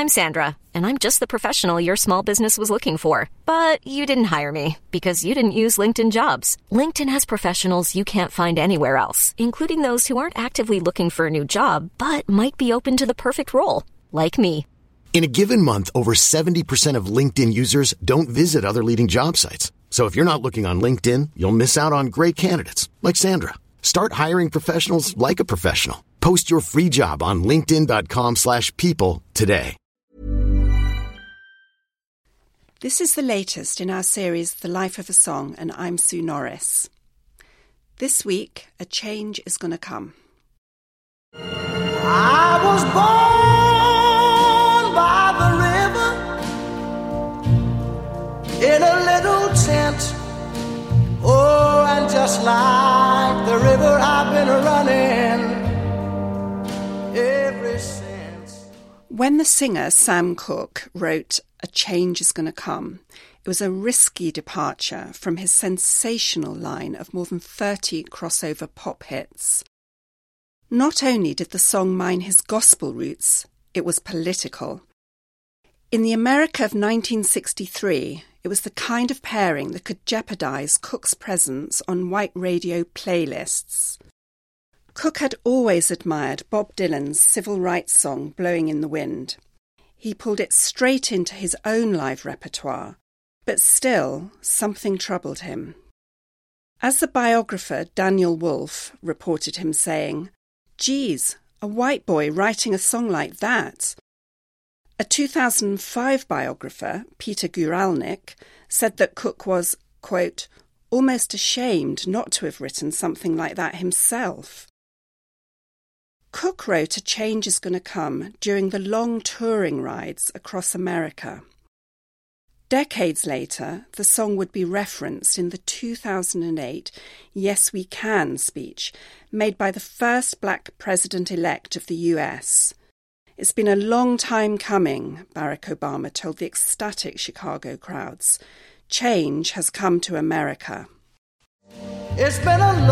I'm Sandra, and I'm just the professional your small business was looking for. But you didn't hire me because you didn't use LinkedIn Jobs. LinkedIn has professionals you can't find anywhere else, including those who aren't actively looking for a new job, but might be open to the perfect role, like me. In a given month, over 70% of LinkedIn users don't visit other leading job sites. So if you're not looking on LinkedIn, you'll miss out on great candidates like Sandra. Start hiring professionals like a professional. Post your free job on linkedin.com/people today. This is the latest in our series, The Life of a Song, and I'm Sue Norris. This week, a change is going to come. I was born by the river in a little tent. Oh, and just like the river, I've been running ever since. When the singer Sam Cooke wrote A Change is Going to Come, it was a risky departure from his sensational line of more than 30 crossover pop hits. Not only did the song mine his gospel roots, it was political. In the America of 1963, it was the kind of pairing that could jeopardise Cooke's presence on white radio playlists. Cooke had always admired Bob Dylan's civil rights song Blowing in the Wind. He pulled it straight into his own live repertoire, but still something troubled him. As the biographer Daniel Wolfe reported him saying, "Geez, a white boy writing a song like that." A 2005 biographer, Peter Guralnick, said that Cooke was, quote, almost ashamed not to have written something like that himself. Cooke wrote A Change is Going to Come during the long touring rides across America. Decades later, the song would be referenced in the 2008 Yes We Can speech made by the first black president-elect of the US. It's been a long time coming, Barack Obama told the ecstatic Chicago crowds. Change has come to America. It's been a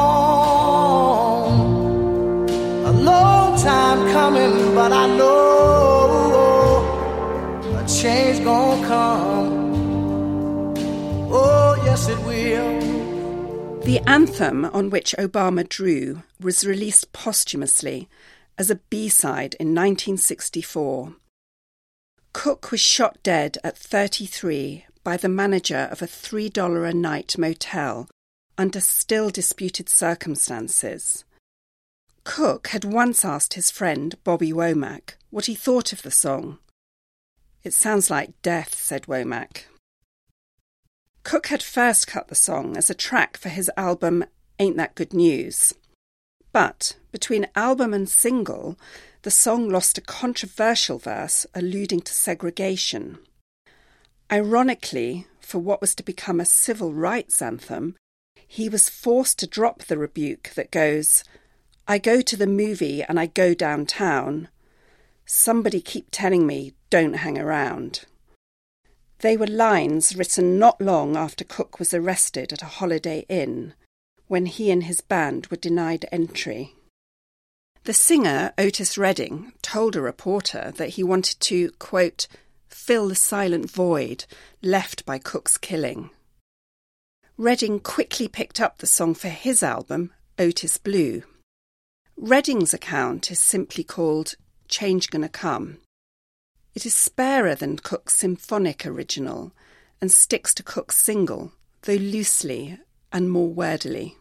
long time coming, but I know a change gonna come. Oh, yes it will. The anthem on which Obama drew was released posthumously as a B-side in 1964. Cooke was shot dead at 33 by the manager of a $3 a night motel under still disputed circumstances. Cooke had once asked his friend Bobby Womack what he thought of the song. "It sounds like death," said Womack. Cooke had first cut the song as a track for his album Ain't That Good News. But between album and single, the song lost a controversial verse alluding to segregation. Ironically, for what was to become a civil rights anthem, he was forced to drop the rebuke that goes, "I go to the movie and I go downtown. Somebody keep telling me, don't hang around." They were lines written not long after Cooke was arrested at a Holiday Inn, when he and his band were denied entry. The singer, Otis Redding, told a reporter that he wanted to, quote, fill the silent void left by Cooke's killing. Redding quickly picked up the song for his album, Otis Blue. Redding's account is simply called Change Gonna Come. It is sparer than Cooke's symphonic original and sticks to Cooke's single, though loosely and more wordily.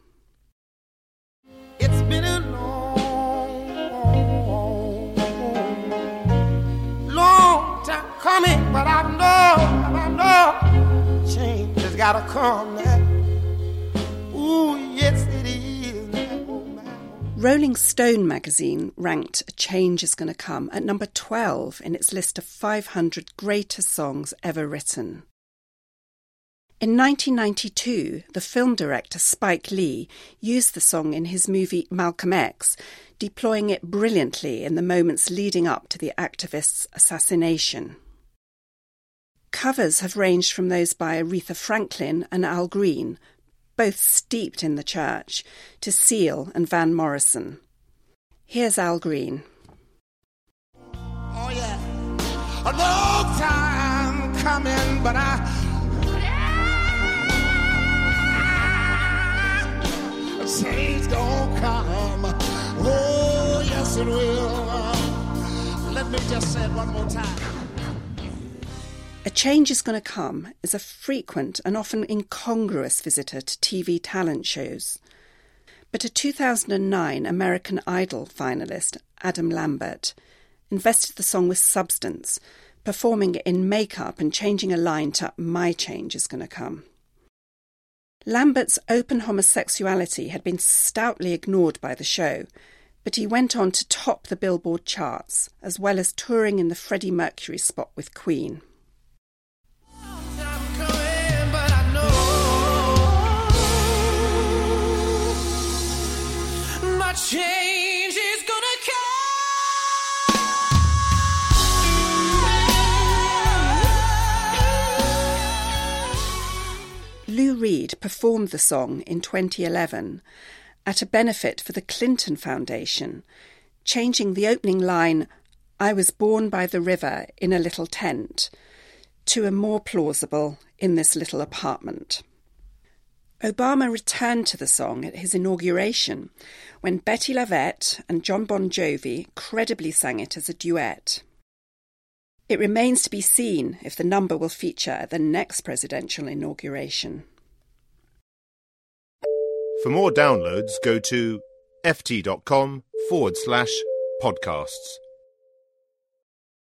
It's been a long time coming, but I know change has gotta come now. Ooh, yes it is. Rolling Stone magazine ranked A Change is Gonna Come at number 12 in its list of 500 greatest songs ever written. In 1992, the film director Spike Lee used the song in his movie Malcolm X, deploying it brilliantly in the moments leading up to the activist's assassination. Covers have ranged from those by Aretha Franklin and Al Green, both steeped in the church, to Seal and Van Morrison. Here's Al Green. Oh yeah. a long time coming, but change gonna come. Oh, yes it will. Let me just say it one more time. A Change Is Gonna Come is a frequent and often incongruous visitor to TV talent shows. But a 2009 American Idol finalist, Adam Lambert, invested the song with substance, performing it in makeup and changing a line to My Change Is Gonna Come. Lambert's open homosexuality had been stoutly ignored by the show, but he went on to top the Billboard charts, as well as touring in the Freddie Mercury spot with Queen. Change is gonna come. Lou Reed performed the song in 2011 at a benefit for the Clinton Foundation, changing the opening line, "I was born by the river in a little tent," to a more plausible, "in this little apartment." Obama returned to the song at his inauguration when Betty Lavette and John Bon Jovi credibly sang it as a duet. It remains to be seen if the number will feature at the next presidential inauguration. For more downloads, go to ft.com/podcasts.